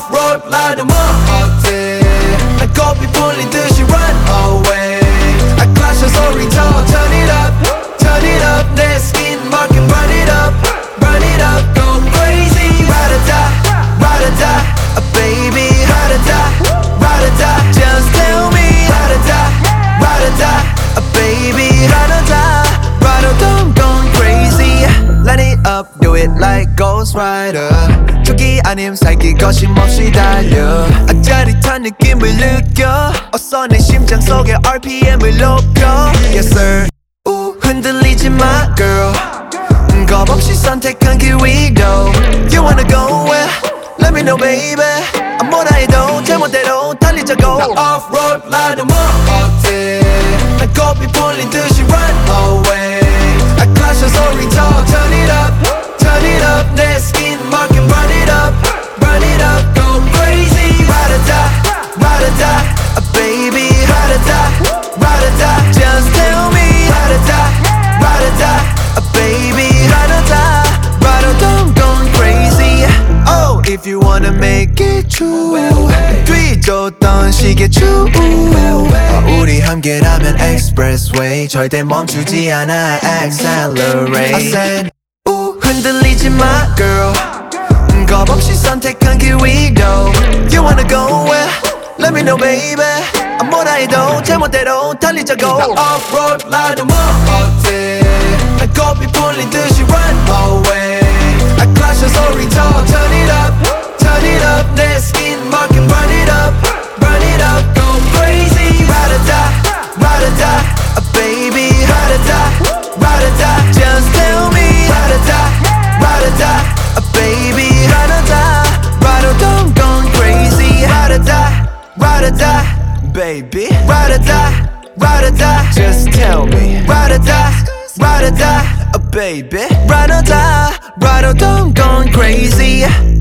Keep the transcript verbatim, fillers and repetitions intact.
off-road ride 뭐 어때 난 고삐 풀린 듯이 run away I clash your 소리 더 turn it up turn it up 내 skin marking run it up run it up go crazy ride or die ride or die uh, baby ride or die ride or die just tell me ride or die ride or die uh, baby ride or die ride or die going crazy light it up do it like Ghost Rider 저기 아님 살기 거침없이 달려 아, 짜릿한 느낌을 느껴 어서 내 심장 속에 알피엠을 높여 Yes sir 우 흔들리지 마 girl 음, 겁없이 선택한 길 we go You wanna go where? Let me know baby 아무나 해도 제멋대로 달리자고 나 off-road ride 뭐 어때 난 고삐 풀린 듯이 run away I clash your 소리 더 turn it up turn it up 내 skin marking run it up run it up go crazy ride or die ride or die uh, baby ride or die ride or die just tell me ride or die ride or die uh, baby ride or die ride or die going crazy oh if you wanna make it true 뒤쫓던 시계추 어, 우리 함께라면 expressway 절대 멈추지 않아 accelerate I said 우 흔들리지 마 girl 음, 겁없이 선택한 길 we go You wanna go where? Let me know baby 아무나 해도 제멋대로 달리자고 나 off-road ride 뭐 어때 난 고삐 풀린 듯이 run away I clash your 소리 더 turn it up turn it up 내 skin marking run it up run it up go crazy ride or die ride or die uh, baby ride or die ride or die just tell me ride or die ride or die uh, baby ride or die ride or die going crazy ride or die ride or die baby ride or die ride or die just tell me ride or die ride or die uh, baby ride or die ride or die going crazy